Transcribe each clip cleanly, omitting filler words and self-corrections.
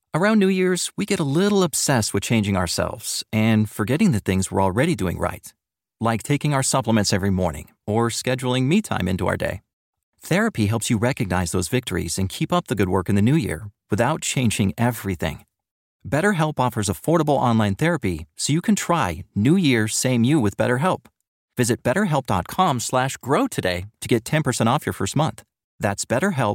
Around New Year's, we get a little obsessed with changing ourselves and forgetting the things we're already doing right, like taking our supplements every morning or scheduling me time into our day. Therapy helps you recognize those victories and keep up the good work in the new year without changing everything. BetterHelp offers affordable online therapy so you can try New Year, Same You with BetterHelp. Visit BetterHelp.com/grow today to get 10% off your first month. That's BetterHelp,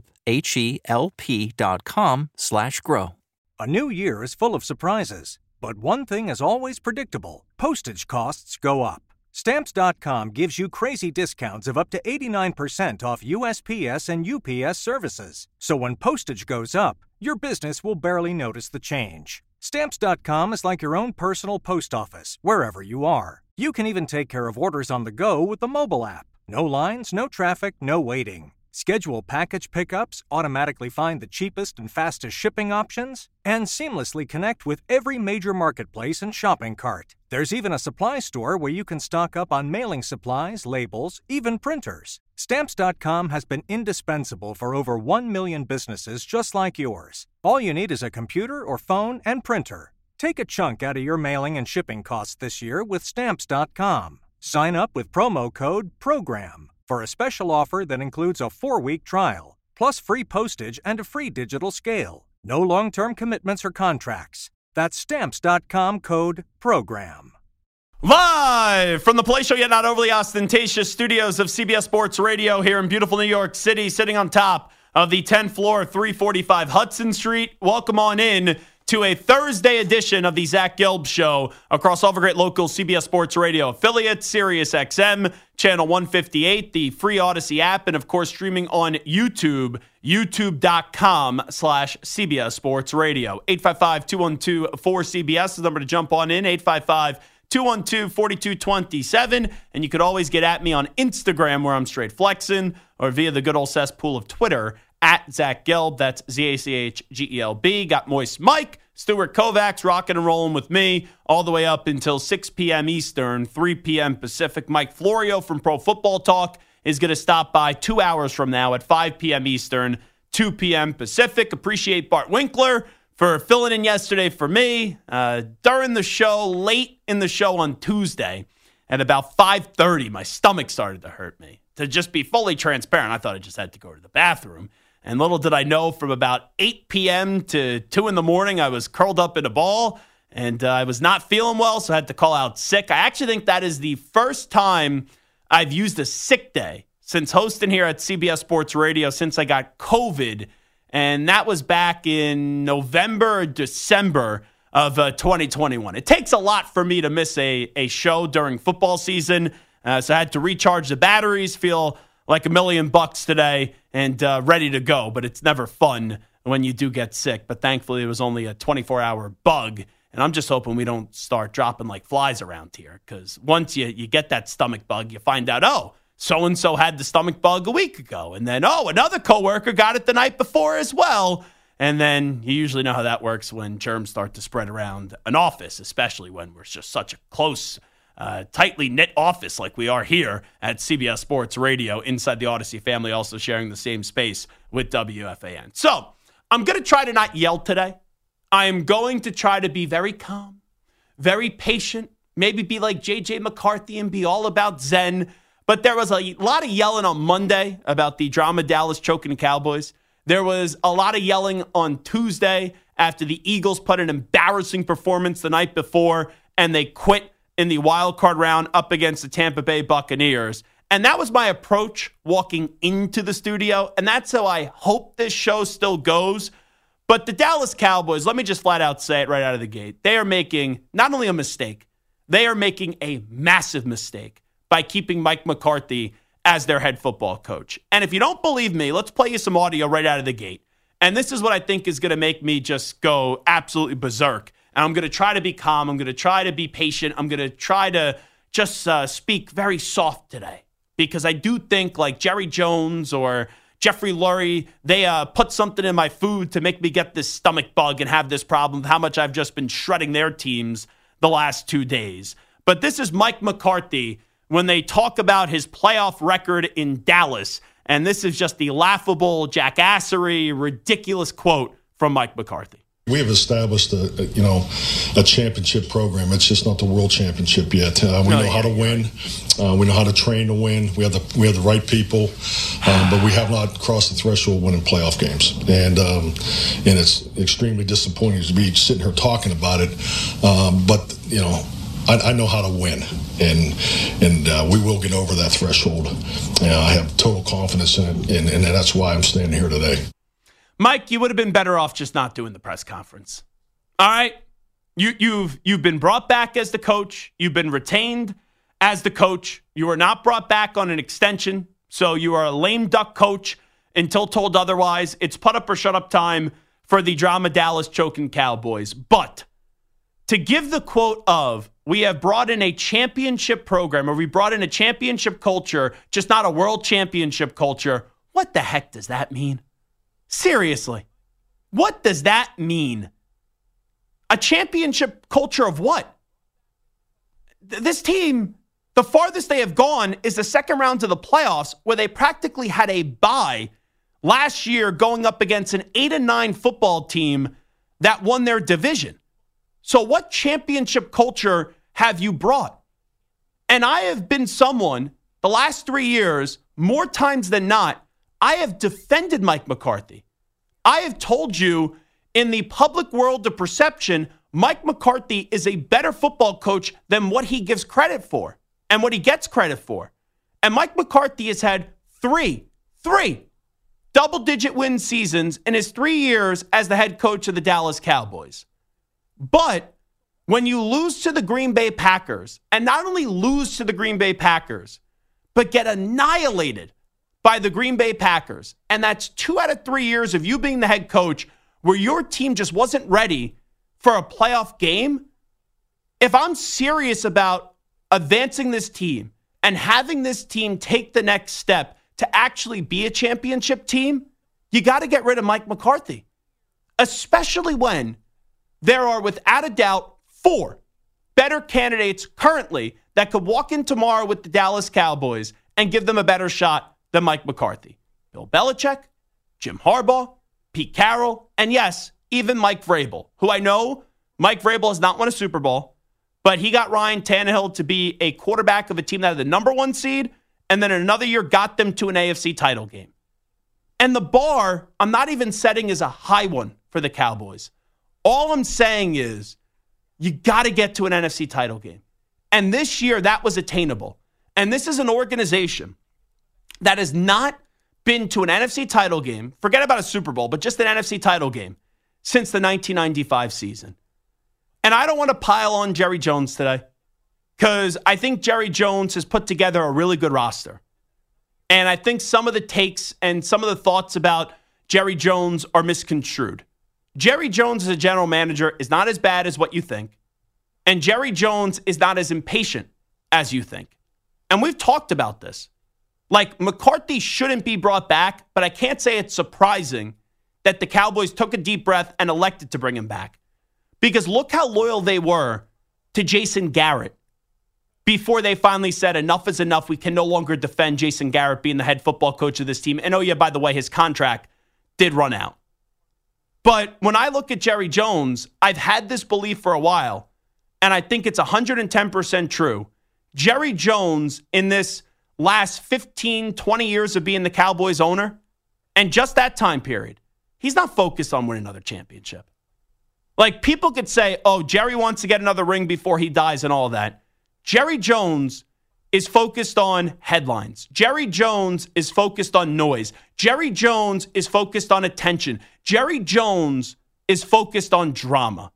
HELP.com/grow. A new year is full of surprises, but one thing is always predictable. Postage costs go up. Stamps.com gives you crazy discounts of up to 89% off USPS and UPS services. So when postage goes up, your business will barely notice the change. Stamps.com is like your own personal post office, wherever you are. You can even take care of orders on the go with the mobile app. No lines, no traffic, no waiting. Schedule package pickups, automatically find the cheapest and fastest shipping options, and seamlessly connect with every major marketplace and shopping cart. There's even a supply store where you can stock up on mailing supplies, labels, even printers. Stamps.com has been indispensable for over 1 million businesses just like yours. All you need is a computer or phone and printer. Take a chunk out of your mailing and shipping costs this year with Stamps.com. Sign up with promo code PROGRAM for a special offer that includes a 4-week trial, plus free postage and a free digital scale. No long-term commitments or contracts. That's Stamps.com code PROGRAM. Live from the Play Show Yet Not Overly Ostentatious studios of CBS Sports Radio here in beautiful New York City, sitting on top of the 10th floor, 345 Hudson Street. Welcome on in to a Thursday edition of the Zach Gelb Show across all of our great local CBS Sports Radio affiliates, Sirius XM, channel 158, the free Odyssey app, and of course streaming on YouTube, youtube.com/CBS Sports Radio. 855-212-4CBS is the number to jump on in, 855-212-4227. And you could always get at me on Instagram where I'm straight flexing, or via the good old cesspool of Twitter at Zach Gelb. That's ZACHGELB. Got Moist Mike, Stuart Kovacs rocking and rolling with me all the way up until 6 p.m. Eastern, 3 p.m. Pacific. Mike Florio from Pro Football Talk is going to stop by 2 hours from now at 5 p.m. Eastern, 2 p.m. Pacific. Appreciate Bart Winkler for filling in yesterday for me. During the show, late in the show on Tuesday, at about 5:30, my stomach started to hurt me. To just be fully transparent, I thought I just had to go to the bathroom. And little did I know, from about 8 p.m. to 2 in the morning, I was curled up in a ball, and I was not feeling well, so I had to call out sick. I actually think that is the first time I've used a sick day since hosting here at CBS Sports Radio since I got COVID, and that was back in November or December of 2021. It takes a lot for me to miss a show during football season, so I had to recharge the batteries, feel like $1 million today, and ready to go. But it's never fun when you do get sick. But thankfully, it was only a 24-hour bug. And I'm just hoping we don't start dropping like flies around here. Because once you get that stomach bug, you find out, oh, so-and-so had the stomach bug a week ago. And then, oh, another coworker got it the night before as well. And then you usually know how that works when germs start to spread around an office, especially when we're just such a close tightly knit office like we are here at CBS Sports Radio, inside the Odyssey family, also sharing the same space with WFAN. So I'm going to try to not yell today. I am going to try to be very calm, very patient, maybe be like J.J. McCarthy and be all about Zen. But there was a lot of yelling on Monday about the drama Dallas choking the Cowboys. There was a lot of yelling on Tuesday after the Eagles put an embarrassing performance the night before and they quit in the wild card round up against the Tampa Bay Buccaneers. And that was my approach walking into the studio. And that's how I hope this show still goes. But the Dallas Cowboys, let me just flat out say it right out of the gate. They are making not only a mistake, they are making a massive mistake by keeping Mike McCarthy as their head football coach. And if you don't believe me, let's play you some audio right out of the gate. And this is what I think is going to make me just go absolutely berserk. And I'm going to try to be calm. I'm going to try to be patient. I'm going to try to just speak very soft today. Because I do think like Jerry Jones or Jeffrey Lurie, they put something in my food to make me get this stomach bug and have this problem of how much I've just been shredding their teams the last 2 days. But this is Mike McCarthy when they talk about his playoff record in Dallas. And this is just the laughable, jackassery, ridiculous quote from Mike McCarthy. We have established a championship program. It's just not the world championship yet. We know how to win. We know how to train to win. We have the right people, but we have not crossed the threshold of winning playoff games. And it's extremely disappointing to be sitting here talking about it. But I know how to win, and we will get over that threshold. I have total confidence in it, and that's why I'm standing here today. Mike, you would have been better off just not doing the press conference. All right? You've been brought back as the coach. You've been retained as the coach. You were not brought back on an extension, so you are a lame duck coach until told otherwise. It's put up or shut up time for the drama Dallas choking Cowboys. But to give the quote of, we have brought in a championship program, or we brought in a championship culture, just not a world championship culture, what the heck does that mean? Seriously, what does that mean? A championship culture of what? This team, the farthest they have gone is the second round to the playoffs, where they practically had a bye last year going up against an 8-9 football team that won their division. So what championship culture have you brought? And I have been someone, the last 3 years, more times than not, I have defended Mike McCarthy. I have told you, in the public world of perception, Mike McCarthy is a better football coach than what he gives credit for and what he gets credit for. And Mike McCarthy has had three double-digit win seasons in his 3 years as the head coach of the Dallas Cowboys. But when you lose to the Green Bay Packers, and not only lose to the Green Bay Packers, but get annihilated by the Green Bay Packers, and that's 2 out of 3 years of you being the head coach where your team just wasn't ready for a playoff game, if I'm serious about advancing this team and having this team take the next step to actually be a championship team, you got to get rid of Mike McCarthy, especially when there are, without a doubt, 4 better candidates currently that could walk in tomorrow with the Dallas Cowboys and give them a better shot than Mike McCarthy. Bill Belichick, Jim Harbaugh, Pete Carroll, and yes, even Mike Vrabel, who I know Mike Vrabel has not won a Super Bowl, but he got Ryan Tannehill to be a quarterback of a team that had the number 1 seed, and then in another year got them to an AFC title game. And the bar, I'm not even setting as a high one for the Cowboys. All I'm saying is you got to get to an NFC title game. And this year, that was attainable. And this is an organization that has not been to an NFC title game, forget about a Super Bowl, but just an NFC title game, since the 1995 season. And I don't want to pile on Jerry Jones today, because I think Jerry Jones has put together a really good roster. And I think some of the takes and some of the thoughts about Jerry Jones are misconstrued. Jerry Jones as a general manager is not as bad as what you think. And Jerry Jones is not as impatient as you think. And we've talked about this. Like, McCarthy shouldn't be brought back, but I can't say it's surprising that the Cowboys took a deep breath and elected to bring him back. Because look how loyal they were to Jason Garrett before they finally said enough is enough. We can no longer defend Jason Garrett being the head football coach of this team. And oh yeah, by the way, his contract did run out. But when I look at Jerry Jones, I've had this belief for a while, and I think it's 110% true. Jerry Jones, in this last 15, 20 years of being the Cowboys owner, and just that time period, he's not focused on winning another championship. Like, people could say, oh, Jerry wants to get another ring before he dies and all that. Jerry Jones is focused on headlines. Jerry Jones is focused on noise. Jerry Jones is focused on attention. Jerry Jones is focused on drama.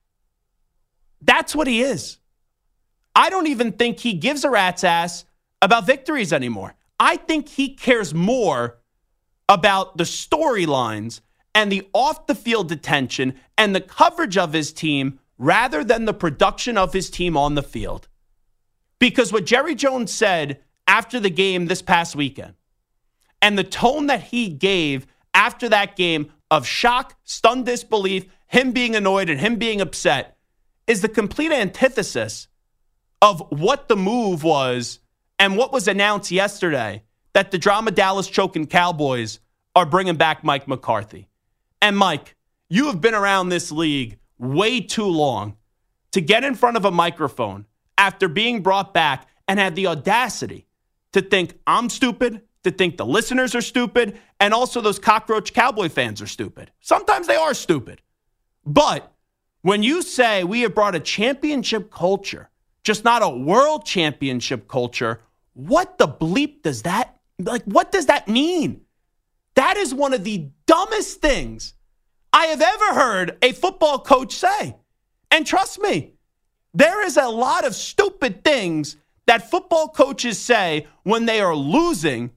That's what he is. I don't even think he gives a rat's ass about victories anymore. I think he cares more about the storylines and the off-the-field attention and the coverage of his team rather than the production of his team on the field. Because what Jerry Jones said after the game this past weekend, and the tone that he gave after that game of shock, stunned disbelief, him being annoyed and him being upset, is the complete antithesis of what the move was and what was announced yesterday, that the drama Dallas choking Cowboys are bringing back Mike McCarthy. And Mike, you have been around this league way too long to get in front of a microphone after being brought back and have the audacity to think I'm stupid, to think the listeners are stupid, and also those cockroach Cowboy fans are stupid. Sometimes they are stupid. But when you say we have brought a championship culture, just not a world championship culture, what the bleep does that, what does that mean? That is one of the dumbest things I have ever heard a football coach say. And trust me, there is a lot of stupid things that football coaches say when they are losing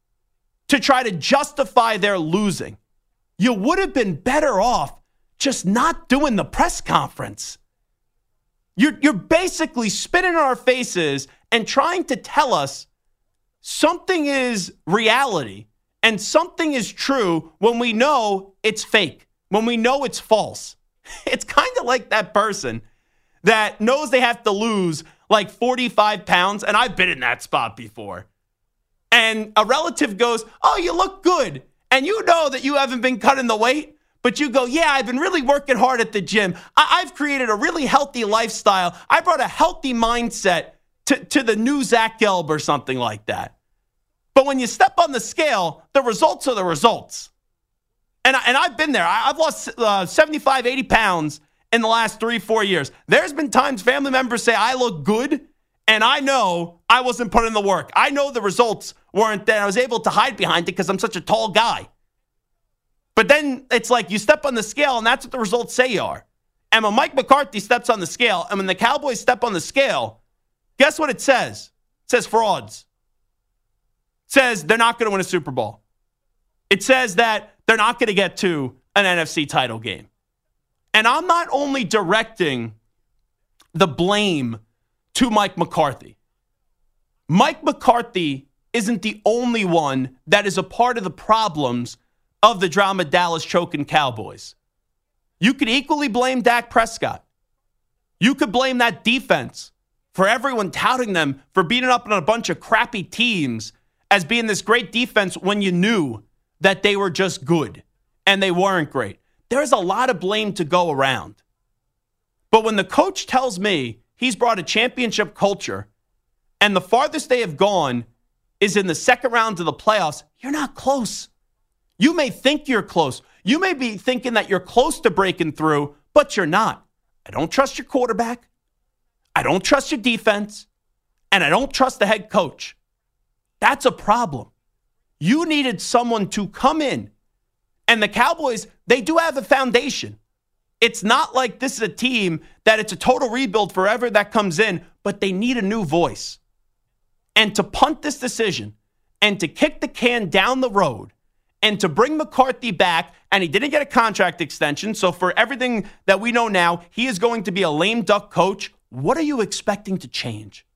to try to justify their losing. You would have been better off just not doing the press conference. You're basically spitting in our faces and trying to tell us something is reality and something is true when we know it's fake, when we know it's false. It's kind of like that person that knows they have to lose like 45 pounds, and I've been in that spot before. And a relative goes, "Oh, you look good." And you know that you haven't been cutting the weight, but you go, "Yeah, I've been really working hard at the gym. I've created a really healthy lifestyle. I brought a healthy mindset to the new Zach Gelb," or something like that. But when you step on the scale, the results are the results. And I've been there. I've lost 75, 80 pounds in the last 3-4 years. There's been times family members say I look good, and I know I wasn't putting in the work. I know the results weren't there. I was able to hide behind it because I'm such a tall guy. But then it's like you step on the scale, and that's what the results say you are. And when Mike McCarthy steps on the scale, and when the Cowboys step on the scale, guess what it says? It says frauds. It says they're not going to win a Super Bowl. It says that they're not going to get to an NFC title game. And I'm not only directing the blame to Mike McCarthy. Mike McCarthy isn't the only one that is a part of the problems of the drama Dallas choking Cowboys. You could equally blame Dak Prescott. You could blame that defense for everyone touting them for beating up on a bunch of crappy teams as being this great defense when you knew that they were just good and they weren't great. There's a lot of blame to go around. But when the coach tells me he's brought a championship culture and the farthest they have gone is in the second round of the playoffs, you're not close. You may think you're close. You may be thinking that you're close to breaking through, but you're not. I don't trust your quarterback. I don't trust your defense. And I don't trust the head coach. That's a problem. You needed someone to come in. And the Cowboys, they do have a foundation. It's not like this is a team that it's a total rebuild forever that comes in, but they need a new voice. And to punt this decision and to kick the can down the road and to bring McCarthy back, and he didn't get a contract extension, so for everything that we know now, he is going to be a lame duck coach. What are you expecting to change?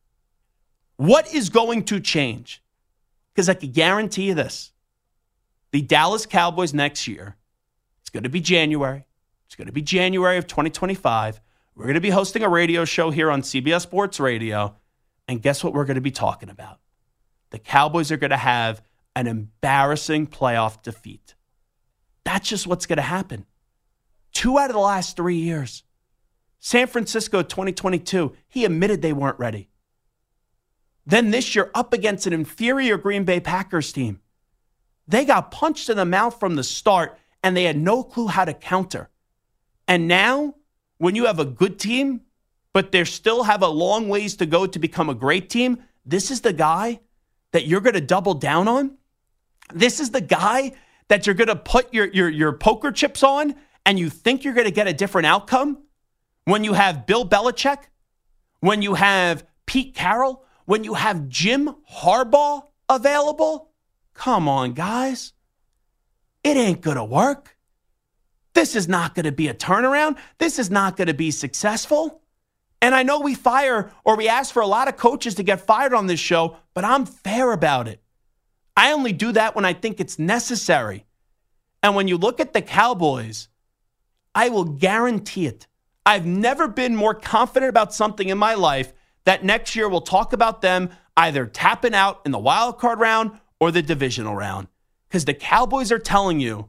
What is going to change? Because I can guarantee you this. The Dallas Cowboys next year, it's going to be January. It's going to be January of 2025. We're going to be hosting a radio show here on CBS Sports Radio. And guess what we're going to be talking about? The Cowboys are going to have an embarrassing playoff defeat. That's just what's going to happen. 2 out of the last 3 years. San Francisco 2022, he admitted they weren't ready. Then this year, up against an inferior Green Bay Packers team. They got punched in the mouth from the start, and they had no clue how to counter. And now, when you have a good team, but they still have a long ways to go to become a great team, this is the guy that you're going to double down on? This is the guy that you're going to put your poker chips on, and you think you're going to get a different outcome? When you have Bill Belichick, when you have Pete Carroll, when you have Jim Harbaugh available? Come on, guys. It ain't going to work. This is not going to be a turnaround. This is not going to be successful. And I know we fire or we ask for a lot of coaches to get fired on this show, but I'm fair about it. I only do that when I think it's necessary. And when you look at the Cowboys, I will guarantee it. I've never been more confident about something in my life that next year we'll talk about them either tapping out in the wild card round or the divisional round. Because the Cowboys are telling you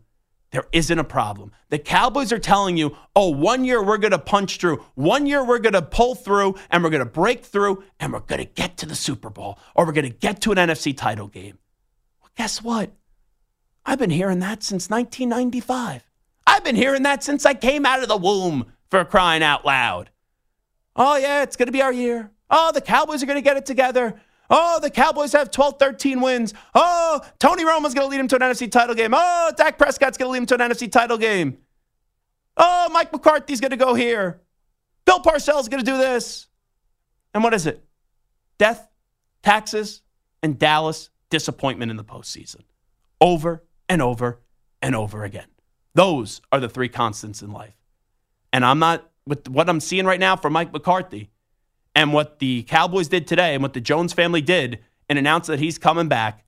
there isn't a problem. The Cowboys are telling you, oh, 1 year we're going to punch through. 1 year we're going to pull through, and we're going to break through, and we're going to get to the Super Bowl, or we're going to get to an NFC title game. Well, guess what? I've been hearing that since 1995. I've been hearing that since I came out of the womb, for crying out loud. Oh, yeah, it's going to be our year. Oh, the Cowboys are going to get it together. Oh, the Cowboys have 12, 13 wins. Oh, Tony Romo's going to lead him to an NFC title game. Oh, Dak Prescott's going to lead him to an NFC title game. Oh, Mike McCarthy's going to go here. Bill Parcells is going to do this. And what is it? Death, taxes, and Dallas disappointment in the postseason. Over and over and over again. Those are the three constants in life. And I'm not, with what I'm seeing right now from Mike McCarthy, and what the Cowboys did today and what the Jones family did and announced that he's coming back,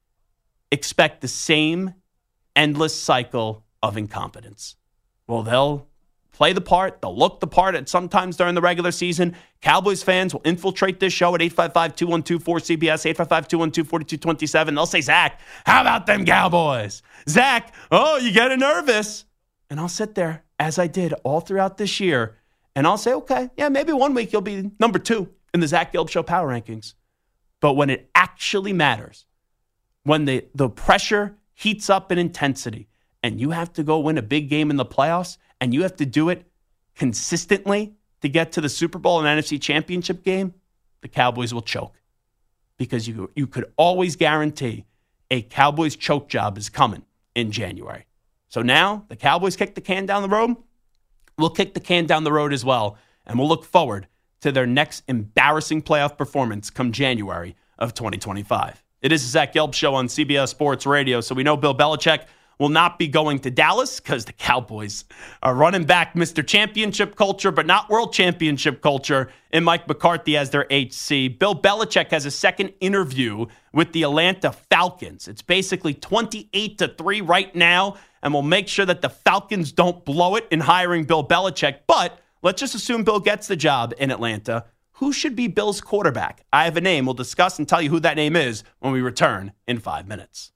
expect the same endless cycle of incompetence. Well, they'll play the part. They'll look the part at sometimes during the regular season. Cowboys fans will infiltrate this show at 855-212-4CBS, 855-212-4227. They'll say, Zach, how about them Cowboys? Zach, oh, you getting nervous? And I'll sit there, as I did all throughout this year, and I'll say, okay, yeah, maybe 1 week you'll be number 2 in the Zach Gelb Show power rankings. But when it actually matters, when the pressure heats up in intensity and you have to go win a big game in the playoffs and you have to do it consistently to get to the Super Bowl and NFC Championship game, the Cowboys will choke. Because you could always guarantee a Cowboys choke job is coming in January. So now the Cowboys kick the can down the road. We'll kick the can down the road as well, and we'll look forward to their next embarrassing playoff performance come January of 2025. It is the Zach Gelb Show on CBS Sports Radio, so we know Bill Belichick will not be going to Dallas because the Cowboys are running back Mr. Championship culture, but not World Championship culture, and Mike McCarthy as their HC. Bill Belichick has a second interview with the Atlanta Falcons. It's basically 28-3 right now, and we'll make sure that the Falcons don't blow it in hiring Bill Belichick. But let's just assume Bill gets the job in Atlanta. Who should be Bill's quarterback? I have a name. We'll discuss and tell you who that name is when we return in 5 minutes.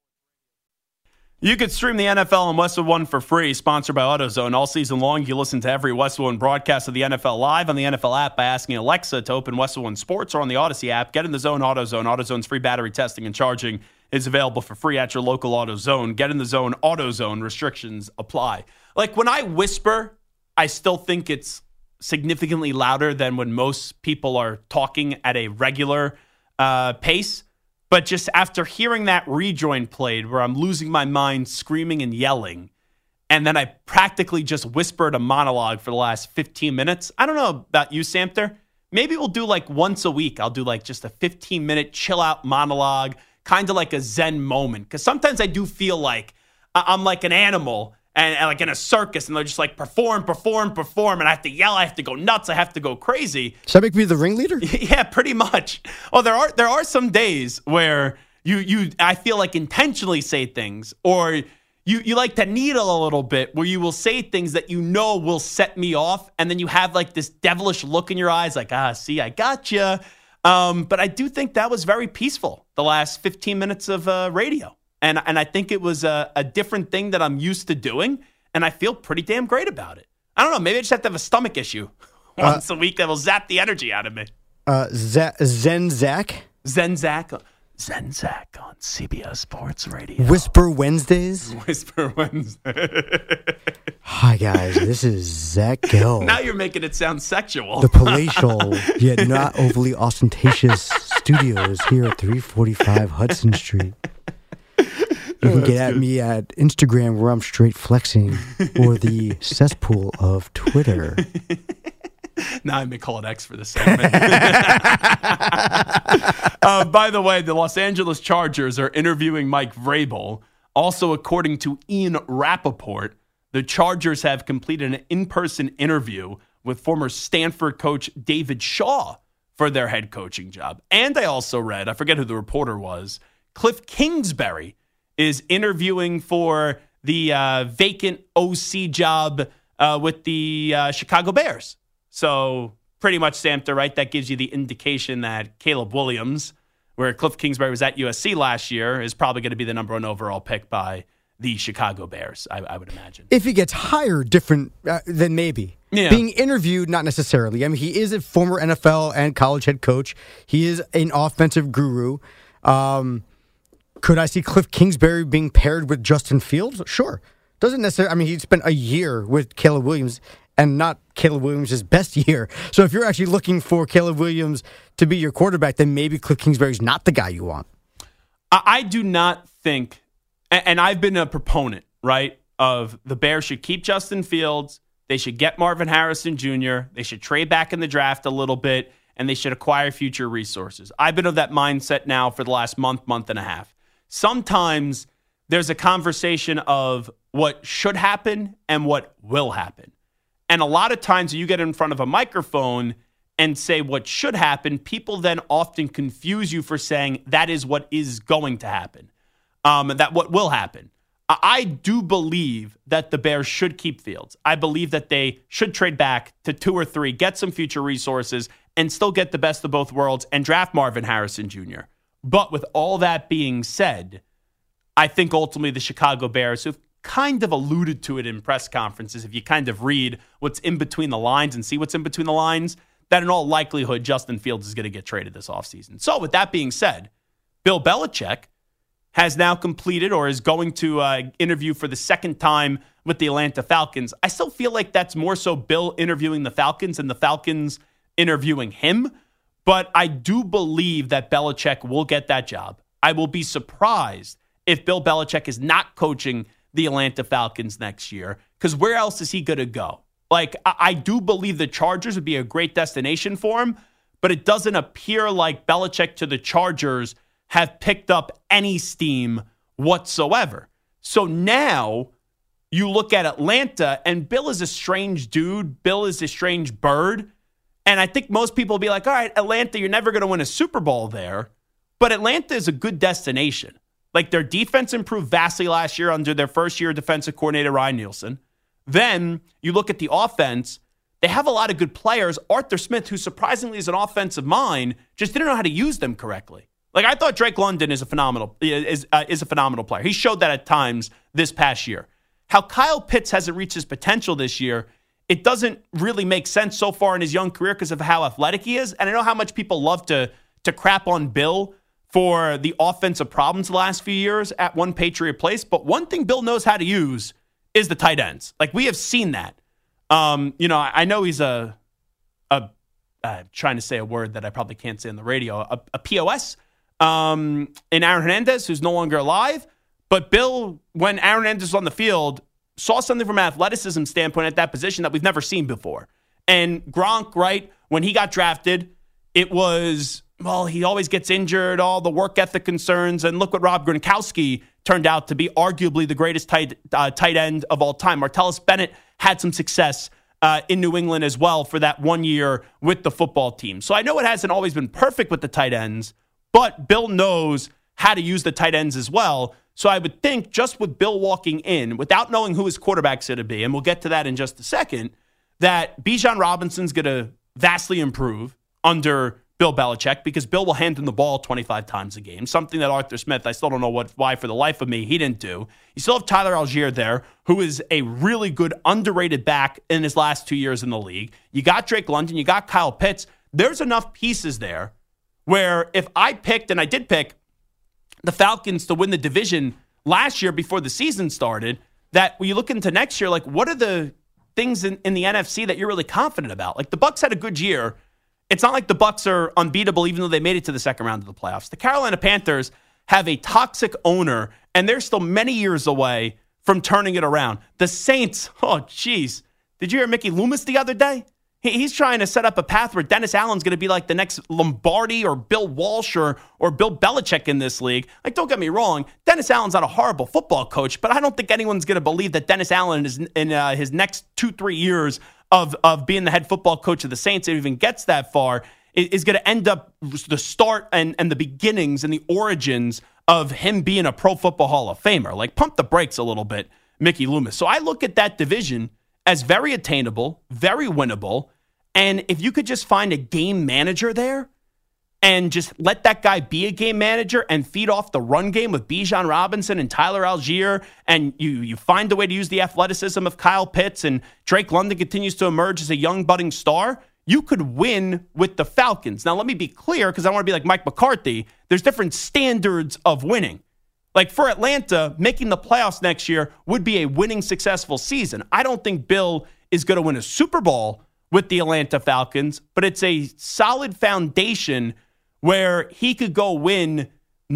You could stream the NFL on Westwood One for free, sponsored by AutoZone. All season long, you listen to every Westwood One broadcast of the NFL live on the NFL app by asking Alexa to open Westwood One Sports, or on the Odyssey app. Get in the zone, AutoZone. AutoZone's free battery testing and charging is available for free at your local AutoZone. Get in the zone, AutoZone. Restrictions apply. Like, when I whisper, I still think it's significantly louder than when most people are talking at a regular pace. But just after hearing that rejoin played where I'm losing my mind screaming and yelling, and then I practically just whispered a monologue for the last 15 minutes. I don't know about you, Samter. Maybe we'll do like once a week. I'll do like just a 15-minute chill out monologue, kind of like a Zen moment. Because sometimes I do feel like I'm like an animal and like in a circus, and they're just like perform, and I have to yell, I have to go nuts, I have to go crazy. Does that make me the ringleader? Yeah, pretty much. Oh, there are some days where I feel like intentionally say things, or you like to needle a little bit, where you will say things that you know will set me off, and then you have like this devilish look in your eyes, like, see, I gotcha. But I do think that was very peaceful, the last 15 minutes of radio. And I think it was a different thing that I'm used to doing, and I feel pretty damn great about it. I don't know, maybe I just have to have a stomach issue once a week that will zap the energy out of me. Zen Zach? Zen Zach on CBS Sports Radio. Whisper Wednesdays? Whisper Wednesday. Hi, guys. This is Zach Gelb. Now you're making it sound sexual. The palatial, yet not overly ostentatious studios here at 345 Hudson Street. You can get at me at Instagram, where I'm straight flexing, or the cesspool of Twitter. Now I may call it X for the segment. By the way, the Los Angeles Chargers are interviewing Mike Vrabel. Also, according to Ian Rappaport, the Chargers have completed an in-person interview with former Stanford coach David Shaw for their head coaching job. And I also read, I forget who the reporter was, Cliff Kingsbury is interviewing for the vacant OC job with the Chicago Bears. So pretty much, Samter, right? That gives you the indication that Caleb Williams, where Cliff Kingsbury was at USC last year, is probably going to be the number 1 overall pick by the Chicago Bears, I would imagine. If he gets hired, different, then maybe. Yeah. Being interviewed, not necessarily. I mean, he is a former NFL and college head coach. He is an offensive guru. Could I see Cliff Kingsbury being paired with Justin Fields? Sure. Doesn't necessarily. I mean, he spent a year with Caleb Williams, and not Caleb Williams' best year. So if you're actually looking for Caleb Williams to be your quarterback, then maybe Cliff Kingsbury's not the guy you want. I do not think, and I've been a proponent, right, of the Bears should keep Justin Fields. They should get Marvin Harrison Jr. They should trade back in the draft a little bit, and they should acquire future resources. I've been of that mindset now for the last month and a half. Sometimes there's a conversation of what should happen and what will happen. And a lot of times you get in front of a microphone and say what should happen, people then often confuse you for saying that is what is going to happen, that what will happen. I do believe that the Bears should keep Fields. I believe that they should trade back to 2 or 3, get some future resources, and still get the best of both worlds and draft Marvin Harrison Jr. But with all that being said, I think ultimately the Chicago Bears, who've kind of alluded to it in press conferences, if you kind of read what's in between the lines and see what's in between the lines, that in all likelihood, Justin Fields is going to get traded this offseason. So with that being said, Bill Belichick has now completed or is going to interview for the second time with the Atlanta Falcons. I still feel like that's more so Bill interviewing the Falcons and the Falcons interviewing him. But I do believe that Belichick will get that job. I will be surprised if Bill Belichick is not coaching the Atlanta Falcons next year, because where else is he going to go? Like, I do believe the Chargers would be a great destination for him, but it doesn't appear like Belichick to the Chargers have picked up any steam whatsoever. So now you look at Atlanta, and Bill is a strange dude. Bill is a strange bird. And I think most people will be like, all right, Atlanta, you're never going to win a Super Bowl there. But Atlanta is a good destination. Like, their defense improved vastly last year under their first-year defensive coordinator, Ryan Nielsen. Then you look at the offense. They have a lot of good players. Arthur Smith, who surprisingly is an offensive mind, just didn't know how to use them correctly. Like, I thought Drake London is a phenomenal player. He showed that at times this past year. How Kyle Pitts hasn't reached his potential this year, it doesn't really make sense so far in his young career because of how athletic he is. And I know how much people love to crap on Bill for the offensive problems the last few years at One Patriot Place. But one thing Bill knows how to use is the tight ends. Like, we have seen that. I know he's I'm trying to say a word that I probably can't say on the radio, a POS in Aaron Hernandez, who's no longer alive. But Bill, when Aaron Hernandez was on the field, saw something from an athleticism standpoint at that position that we've never seen before. And Gronk, right, when he got drafted, it was, well, he always gets injured, all the work ethic concerns, and look what Rob Gronkowski turned out to be, arguably the greatest tight end of all time. Martellus Bennett had some success in New England as well for that 1 year with the football team. So I know it hasn't always been perfect with the tight ends, but Bill knows how to use the tight ends as well. So I would think just with Bill walking in, without knowing who his quarterback's going to be, and we'll get to that in just a second, that Bijan Robinson's going to vastly improve under Bill Belichick because Bill will hand him the ball 25 times a game, something that Arthur Smith, I still don't know why for the life of me, he didn't do. You still have Tyler Algier there, who is a really good, underrated back in his last 2 years in the league. You got Drake London, you got Kyle Pitts. There's enough pieces there where if I picked, and I did pick, the Falcons to win the division last year before the season started, that when you look into next year, like, what are the things in the NFC that you're really confident about? Like, the Bucs had a good year. It's not like the Bucs are unbeatable, even though they made it to the second round of the playoffs. The Carolina Panthers have a toxic owner, and they're still many years away from turning it around. The Saints, oh, geez. Did you hear Mickey Loomis the other day? He's trying to set up a path where Dennis Allen's going to be like the next Lombardi or Bill Walsh or Bill Belichick in this league. Like, don't get me wrong, Dennis Allen's not a horrible football coach, but I don't think anyone's going to believe that Dennis Allen is in his next 2-3 years of being the head football coach of the Saints, if he even gets that far, is going to end up the start and the beginnings and the origins of him being a Pro Football Hall of Famer. Like, pump the brakes a little bit, Mickey Loomis. So I look at that division as very attainable, very winnable. And if you could just find a game manager there and just let that guy be a game manager and feed off the run game with Bijan Robinson and Tyler Algier, and you find a way to use the athleticism of Kyle Pitts, and Drake London continues to emerge as a young budding star, you could win with the Falcons. Now, let me be clear, because I want to be like Mike McCarthy. There's different standards of winning. Like for Atlanta, making the playoffs next year would be a winning, successful season. I don't think Bill is going to win a Super Bowl with the Atlanta Falcons, but it's a solid foundation where he could go win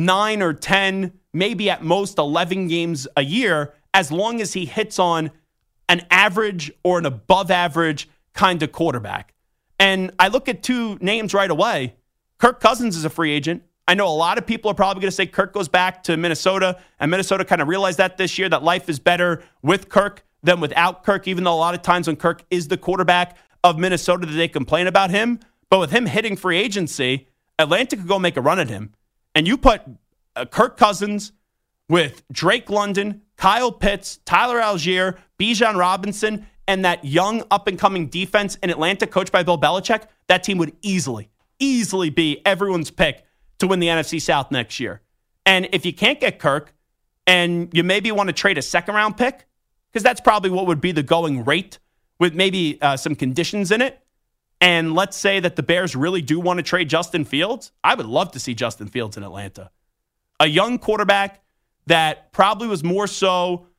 9 or 10, maybe at most 11 games a year, as long as he hits on an average or an above average kind of quarterback. And I look at two names right away. Kirk Cousins is a free agent. I know a lot of people are probably going to say Kirk goes back to Minnesota, and Minnesota kind of realized that this year, that life is better with Kirk than without Kirk, even though a lot of times when Kirk is the quarterback of Minnesota, that they complain about him. But with him hitting free agency, Atlanta could go make a run at him. And you put Kirk Cousins with Drake London, Kyle Pitts, Tyler Algier, Bijan Robinson, and that young up-and-coming defense in Atlanta coached by Bill Belichick, that team would easily be everyone's pick to win the NFC South next year. And if you can't get Kirk, and you maybe want to trade a second-round pick, because that's probably what would be the going rate with maybe some conditions in it, and let's say that the Bears really do want to trade Justin Fields, I would love to see Justin Fields in Atlanta. A young quarterback that probably was more so,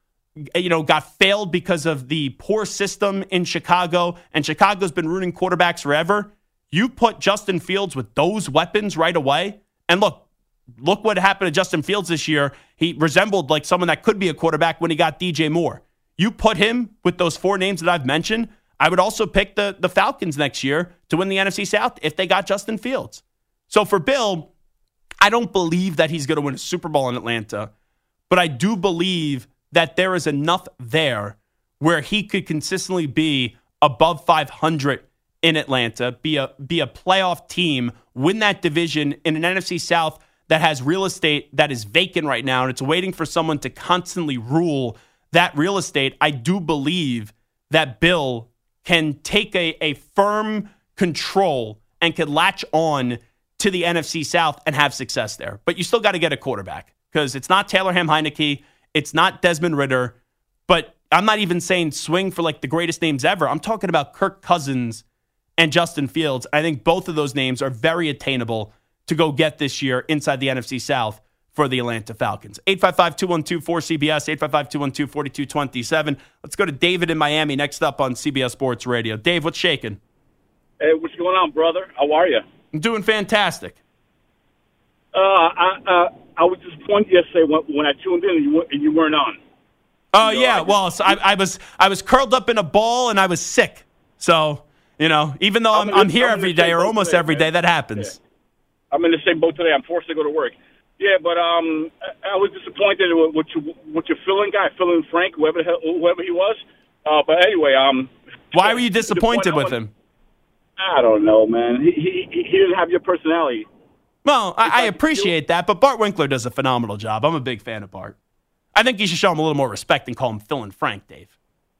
got failed because of the poor system in Chicago, and Chicago's been ruining quarterbacks forever. You put Justin Fields with those weapons right away, and look what happened to Justin Fields this year. He resembled like someone that could be a quarterback when he got DJ Moore. You put him with those four names that I've mentioned, I would also pick the Falcons next year to win the NFC South if they got Justin Fields. So for Bill, I don't believe that he's going to win a Super Bowl in Atlanta, but I do believe that there is enough there where he could consistently be above 500 in Atlanta, be a playoff team, win that division in an NFC South that has real estate that is vacant right now, and it's waiting for someone to constantly rule that real estate. I do believe that Bill can take a firm control and can latch on to the NFC South and have success there. But you still got to get a quarterback, because it's not Taylor Heineke, it's not Desmond Ridder, but I'm not even saying swing for like the greatest names ever. I'm talking about Kirk Cousins and Justin Fields. I think both of those names are very attainable to go get this year inside the NFC South for the Atlanta Falcons. 855-212-4CBS, 855-212-4227. Let's go to David in Miami next up on CBS Sports Radio. Dave, what's shaking? Hey, what's going on, brother? How are you? I'm doing fantastic. I was disappointed yesterday when I tuned in and you weren't on. Oh, yeah. Well, so I was curled up in a ball and I was sick. So, even though I'm here every day or almost every day, that happens. Yeah. I'm in the same boat today. I'm forced to go to work. Yeah, but I was disappointed with your fill-in guy, fill-in Frank, whoever he was. But anyway, why were you disappointed with him? I don't know, man. He didn't have your personality. Well, I appreciate that, but Bart Winkler does a phenomenal job. I'm a big fan of Bart. I think you should show him a little more respect and call him Fill-in Frank, Dave.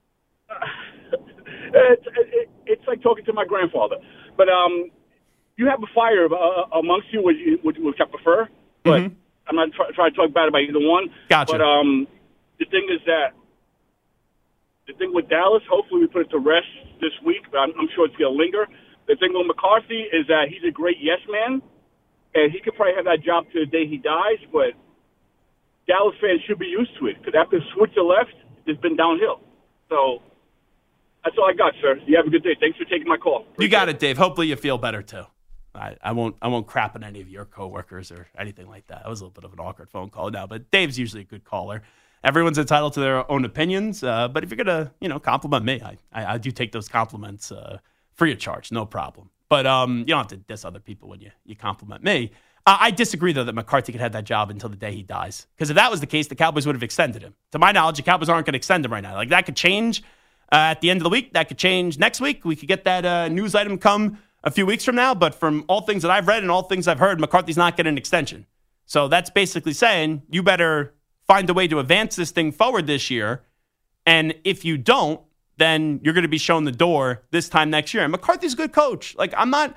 It's like talking to my grandfather. But you have a fire amongst you, which I prefer. But I'm not trying to talk bad about either one. Gotcha. But the thing is that the thing with Dallas, hopefully we put it to rest this week, but I'm sure it's going to linger. The thing with McCarthy is that he's a great yes man, and he could probably have that job to the day he dies, but Dallas fans should be used to it, because after Switzer left, it's been downhill. So that's all I got, sir. You have a good day. Thanks for taking my call. You got it, Dave. Hopefully you feel better, too. I won't crap on any of your coworkers or anything like that. That was a little bit of an awkward phone call now, but Dave's usually a good caller. Everyone's entitled to their own opinions, but if you're going to, compliment me, I do take those compliments free of charge, no problem. But you don't have to diss other people when you compliment me. I disagree, though, that McCarthy could have that job until the day he dies. Because if that was the case, the Cowboys would have extended him. To my knowledge, the Cowboys aren't going to extend him right now. Like, that could change at the end of the week. That could change next week. We could get that news item come a few weeks from now. But from all things that I've read and all things I've heard, McCarthy's not getting an extension. So that's basically saying you better find a way to advance this thing forward this year. And if you don't, then you're going to be shown the door this time next year. And McCarthy's a good coach. Like, I'm not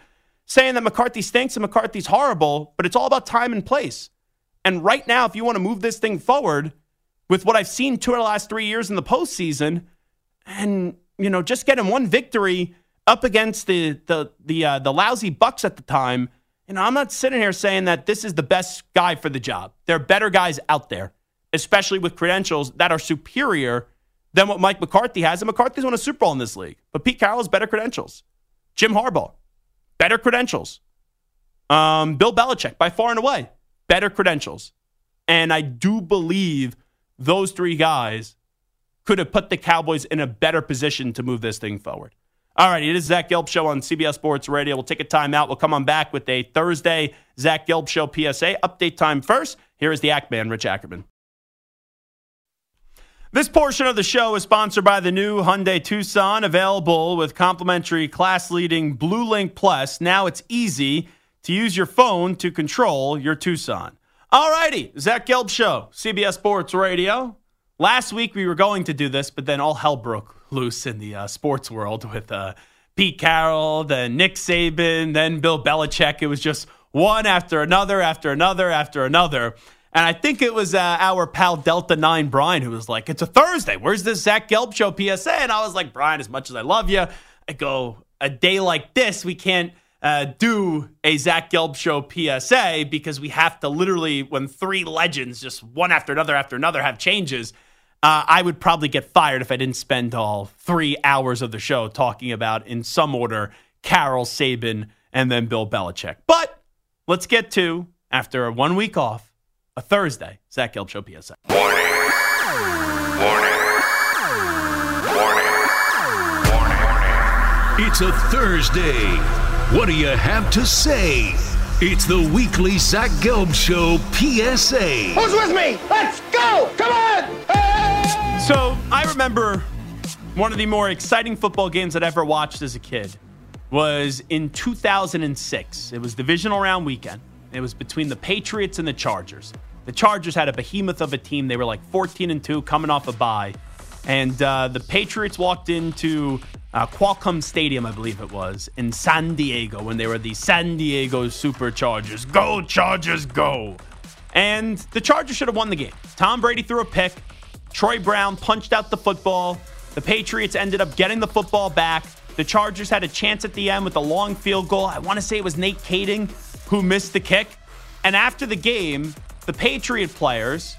saying that McCarthy stinks and McCarthy's horrible, but it's all about time and place. And right now, if you want to move this thing forward with what I've seen 2 of the last 3 years in the postseason, and, just getting one victory up against the lousy Bucks at the time, I'm not sitting here saying that this is the best guy for the job. There are better guys out there, especially with credentials that are superior than what Mike McCarthy has. And McCarthy's won a Super Bowl in this league. But Pete Carroll has better credentials. Jim Harbaugh, better credentials. Bill Belichick, by far and away, better credentials. And I do believe those 3 guys could have put the Cowboys in a better position to move this thing forward. All right, it is Zach Gelb Show on CBS Sports Radio. We'll take a timeout. We'll come on back with a Thursday Zach Gelb Show PSA. Update time first. Here is the Act Man, Rich Ackerman. This portion of the show is sponsored by the new Hyundai Tucson, available with complimentary class-leading Blue Link Plus. Now it's easy to use your phone to control your Tucson. All righty, Zach Gelb Show, CBS Sports Radio. Last week we were going to do this, but then all hell broke loose in the sports world with Pete Carroll, then Nick Saban, then Bill Belichick. It was just one after another, after another, after another. And I think it was our pal Delta 9 Brian who was like, it's a Thursday. Where's this Zach Gelb Show PSA? And I was like, Brian, as much as I love you, I go, a day like this, we can't do a Zach Gelb Show PSA because we have to literally, when 3 legends, just one after another have changes, I would probably get fired if I didn't spend all 3 hours of the show talking about, in some order, Carroll, Saban, and then Bill Belichick. But let's get to, after 1 week off, a Thursday Zach Gelb Show PSA. Warning. It's a Thursday. What do you have to say? It's the weekly Zach Gelb Show PSA. Who's with me? Let's go! Come on! Hey! So I remember one of the more exciting football games I'd ever watched as a kid was in 2006. It was divisional round weekend. It was between the Patriots and the Chargers. The Chargers had a behemoth of a team. They were like 14-2 coming off a bye. And the Patriots walked into Qualcomm Stadium, I believe it was, in San Diego when they were the San Diego Superchargers. Go, Chargers, go. And the Chargers should have won the game. Tom Brady threw a pick. Troy Brown punched out the football. The Patriots ended up getting the football back. The Chargers had a chance at the end with a long field goal. I want to say it was Nate Kading who missed the kick. And after the game, the Patriot players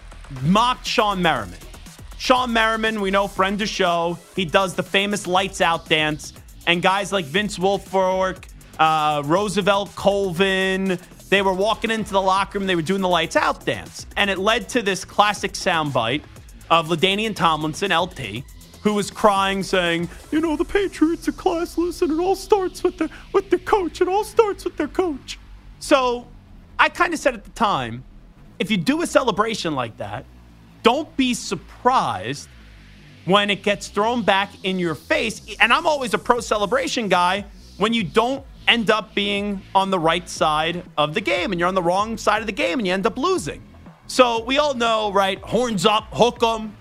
mocked Sean Merriman. Sean Merriman, we know, friend to show. He does the famous lights out dance. And guys like Vince Wilfork, Roosevelt Colvin, they were walking into the locker room. They were doing the lights out dance. And it led to this classic soundbite of LaDainian Tomlinson, LT, who was crying, saying, the Patriots are classless, and it all starts with their coach. It all starts with their coach. So I kind of said at the time, if you do a celebration like that, don't be surprised when it gets thrown back in your face. And I'm always a pro-celebration guy when you don't end up being on the right side of the game and you're on the wrong side of the game and you end up losing. So we all know, right? Horns up, hook 'em.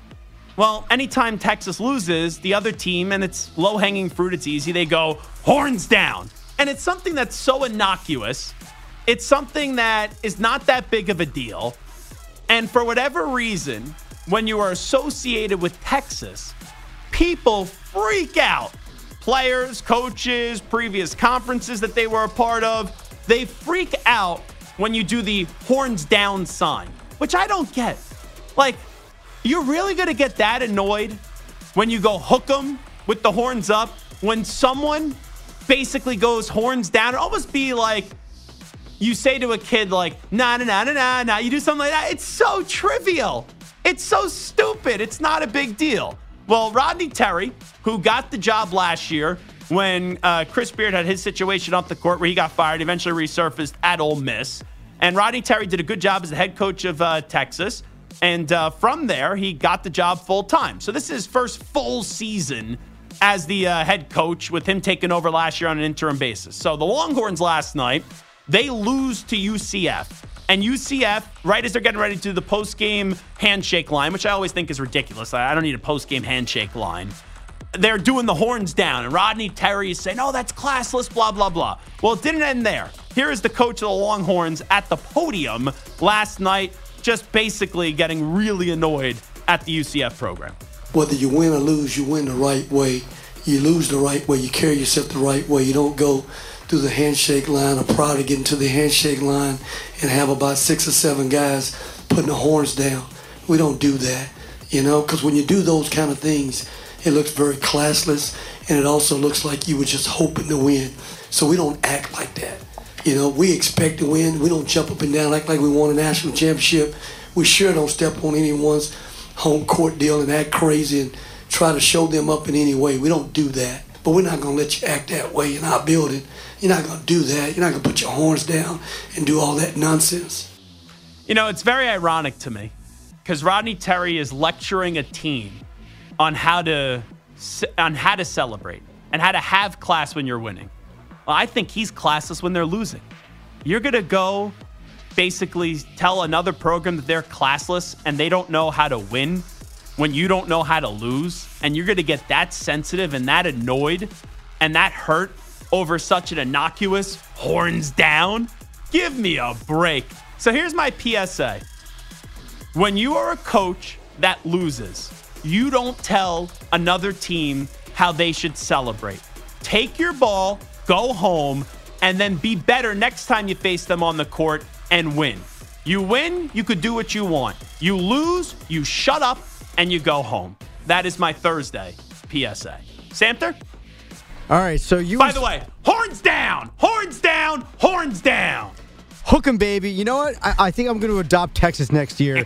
Well, anytime Texas loses, the other team, and it's low-hanging fruit, it's easy, they go, horns down. And it's something that's so innocuous. It's something that is not that big of a deal. And for whatever reason, when you are associated with Texas, people freak out. Players, coaches, previous conferences that they were a part of, they freak out when you do the horns down sign, which I don't get. Like, you're really going to get that annoyed when you go hook 'em with the horns up, when someone basically goes horns down? It almost be like you say to a kid, like, nah. You do something like that. It's so trivial. It's so stupid. It's not a big deal. Well, Rodney Terry, who got the job last year when Chris Beard had his situation off the court where he got fired, eventually resurfaced at Ole Miss. And Rodney Terry did a good job as the head coach of Texas. And from there, he got the job full time. So this is his first full season as the head coach, with him taking over last year on an interim basis. So the Longhorns last night, they lose to UCF. And UCF, right as they're getting ready to do the post-game handshake line, which I always think is ridiculous. I don't need a post-game handshake line. they're doing the horns down, and Rodney Terry is saying, "Oh, that's classless, blah, blah, blah." Well, it didn't end there. Here is the coach of the Longhorns at the podium last night, just basically getting really annoyed at the UCF program. Whether you win or lose, you win the right way. You lose the right way. You carry yourself the right way. You don't go through the handshake line or prior to getting to the handshake line and have about 6 or 7 guys putting the horns down. We don't do that, because when you do those kind of things, it looks very classless, and it also looks like you were just hoping to win. So we don't act like that. We expect to win. We don't jump up and down, act like we won a national championship. We sure don't step on anyone's home court deal and act crazy and try to show them up in any way. We don't do that. But we're not going to let you act that way in our building. You're not going to do that. You're not going to put your horns down and do all that nonsense. It's very ironic to me because Rodney Terry is lecturing a team on how to celebrate and how to have class when you're winning. Well, I think he's classless when they're losing. You're going to go basically tell another program that they're classless and they don't know how to win when you don't know how to lose, and you're going to get that sensitive and that annoyed and that hurt over such an innocuous horns down? Give me a break. So here's my PSA. When you are a coach that loses, you don't tell another team how they should celebrate. Take your ball, go home, and then be better next time you face them on the court and win. You win, you could do what you want. You lose, you shut up, and you go home. That is my Thursday PSA. Samter? All right, so By the way, horns down, horns down, horns down. Hook 'em, baby. You know what? I think I'm going to adopt Texas next year.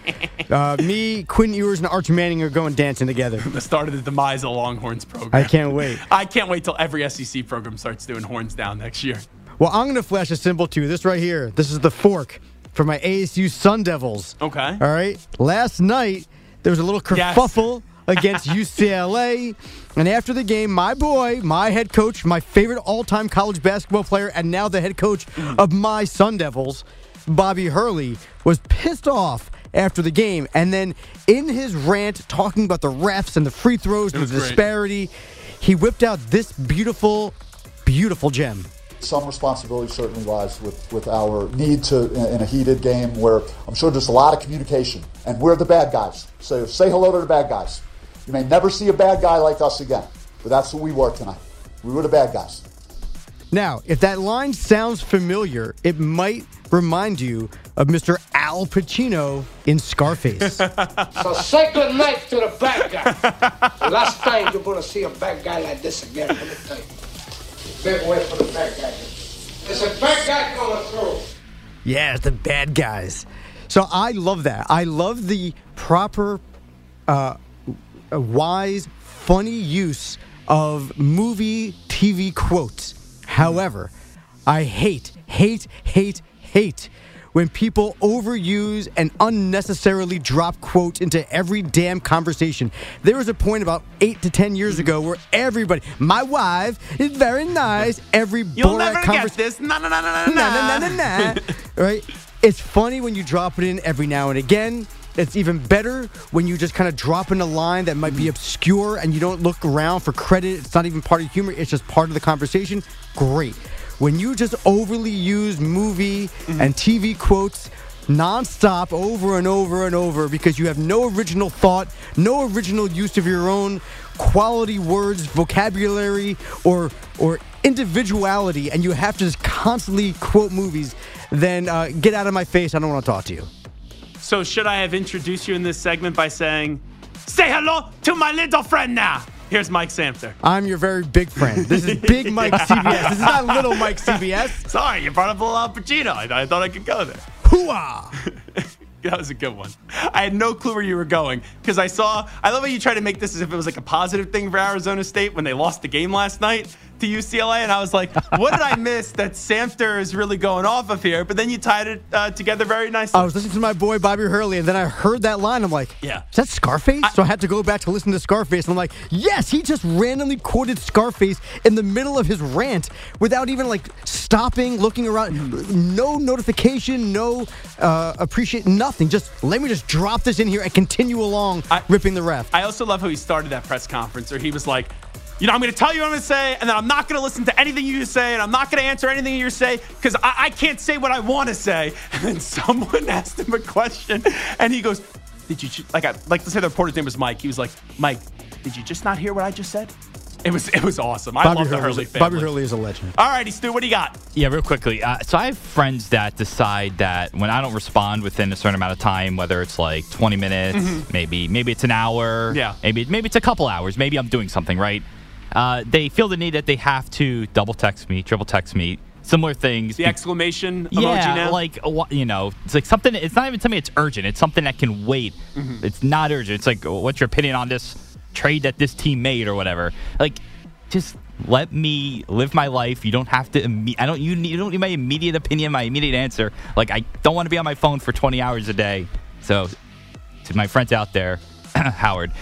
Me, Quinn Ewers, and Arch Manning are going dancing together. The start of the demise of the Longhorns program. I can't wait. I can't wait till every SEC program starts doing horns down next year. Well, I'm going to flash a symbol too. This right here. This is the fork for my ASU Sun Devils. Okay. All right. Last night, there was a little kerfuffle against UCLA. And after the game, my boy, my head coach, my favorite all-time college basketball player, and now the head coach of my Sun Devils, Bobby Hurley, was pissed off after the game. And then in his rant, talking about the refs and the free throws and the disparity, he whipped out this beautiful, beautiful gem. Some responsibility certainly lies with our need to, in a heated game where I'm sure there's a lot of communication, and we're the bad guys. So say hello to the bad guys. You may never see a bad guy like us again, but that's who we were tonight. We were the bad guys. Now, if that line sounds familiar, it might remind you of Mr. Al Pacino in Scarface. So say good night to the bad guy. Last time you're going to see a bad guy like this again, let me tell you. Big way for the bad guy. There's a bad guy coming through. Yeah, it's the bad guys. So I love that. I love the proper, wise, funny use of movie, TV quotes. However, I hate when people overuse and unnecessarily drop quotes into every damn conversation. There was a point about 8 to 10 years ago where everybody, my wife is very nice. You'll never get this. Na. Right? It's funny when you drop it in every now and again. It's even better when you just kind of drop in a line that might be obscure and you don't look around for credit. It's not even part of humor. It's just part of the conversation. Great. When you just overly use movie and TV quotes nonstop over and over and over because you have no original thought, no original use of your own quality words, vocabulary, or individuality, and you have to just constantly quote movies, then get out of my face. I don't want to talk to you. So should I have introduced you in this segment by saying, say hello to my little friend now? Here's Mike Samter. I'm your very big friend. This is Big Mike CBS. This is not Little Mike CBS. Sorry, you brought up a little Al Pacino. I thought I could go there. Hooah! That was a good one. I had no clue where you were going because I love how you try to make this as if it was like a positive thing for Arizona State when they lost the game last night. to UCLA, and I was like, what did I miss that Samter is really going off of here? But then you tied it together very nicely. I was listening to my boy Bobby Hurley, and then I heard that line. I'm like, yeah. Is that Scarface? So I had to go back to listen to Scarface, and I'm like, yes, he just randomly quoted Scarface in the middle of his rant without even, like, stopping, looking around. No notification, no appreciate, nothing. Just let me just drop this in here and continue along ripping the ref. I also love how he started that press conference where he was like, I'm going to tell you what I'm going to say, and then I'm not going to listen to anything you say, and I'm not going to answer anything you say because I can't say what I want to say. And then someone asked him a question, and he goes, did you, let's say the reporter's name was Mike. He was like, Mike, did you just not hear what I just said? It was awesome. I love the Hurley family. Bobby Hurley is a legend. All righty, Stu, what do you got? Yeah, real quickly. So I have friends that decide that when I don't respond within a certain amount of time, whether it's like 20 minutes, maybe it's an hour, maybe it's a couple hours, maybe I'm doing something, right? They feel the need that they have to double text me, triple text me, similar things. The exclamation emoji now? Like, it's like something, it's not even something that's urgent. It's something that can wait. It's not urgent. It's like, what's your opinion on this trade that this team made or whatever? Like, just let me live my life. You don't have to, you don't need my immediate opinion, my immediate answer. Like, I don't want to be on my phone for 20 hours a day. So, to my friends out there, Howard,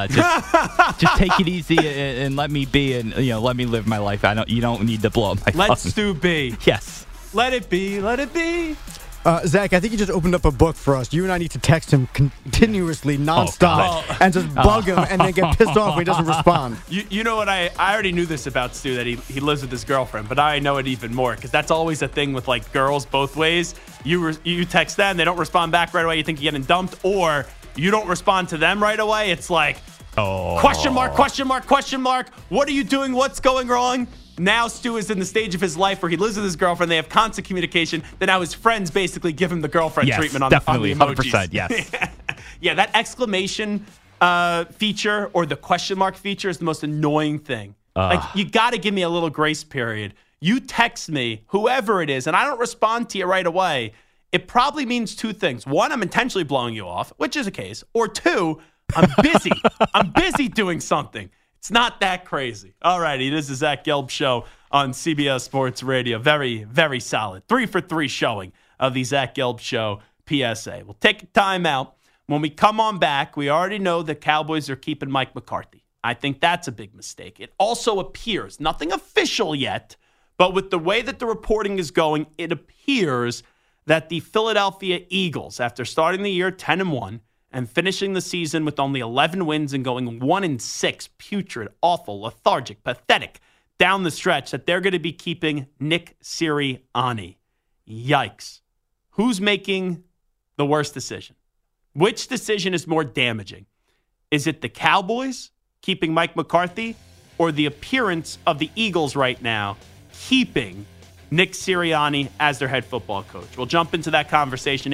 just take it easy and let me be, and let me live my life. You don't need to blow up my phone. Let Stu be. Yes. Let it be. Let it be. Zach, I think you just opened up a book for us. You and I need to text him continuously, nonstop, and just bug him, and then get pissed off when he doesn't respond. You know what? I already knew this about Stu, that he lives with his girlfriend, but I know it even more because that's always a thing with like girls both ways. You text them, they don't respond back right away. You think you're getting dumped, or you don't respond to them right away. It's like, question mark, question mark, question mark. What are you doing? What's going wrong? Now Stu is in the stage of his life where he lives with his girlfriend. They have constant communication. Then now his friends basically give him the girlfriend treatment on the emojis. 100%, yes. Yeah, that exclamation feature or the question mark feature is the most annoying thing. Like, you got to give me a little grace period. You text me, whoever it is, and I don't respond to you right away, it probably means two things. One, I'm intentionally blowing you off, which is a case. Or two, I'm busy. I'm busy doing something. It's not that crazy. All righty, this is the Zach Gelb Show on CBS Sports Radio. Very, very solid. 3 for 3 showing of the Zach Gelb Show PSA. We'll take a time out. When we come on back, we already know the Cowboys are keeping Mike McCarthy. I think that's a big mistake. It also appears, nothing official yet, but with the way that the reporting is going, it appears that the Philadelphia Eagles, after starting the year 10-1, and finishing the season with only 11 wins and going 1-6, putrid, awful, lethargic, pathetic, down the stretch, that they're going to be keeping Nick Sirianni. Yikes. Who's making the worst decision? Which decision is more damaging? Is it the Cowboys keeping Mike McCarthy, or the appearance of the Eagles right now keeping Nick Sirianni as their head football coach? We'll jump into that conversation.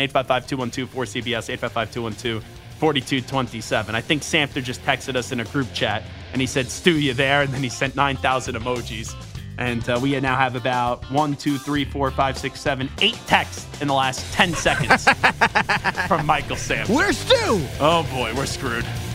855-212-4CBS, 855-212-4227. I think Samter just texted us in a group chat, and he said, Stu, you there? And then he sent 9,000 emojis. And we now have about 1, 2, 3, 4, 5, 6, 7, 8 texts in the last 10 seconds from Michael Samter. Where's Stu? Oh, boy, we're screwed.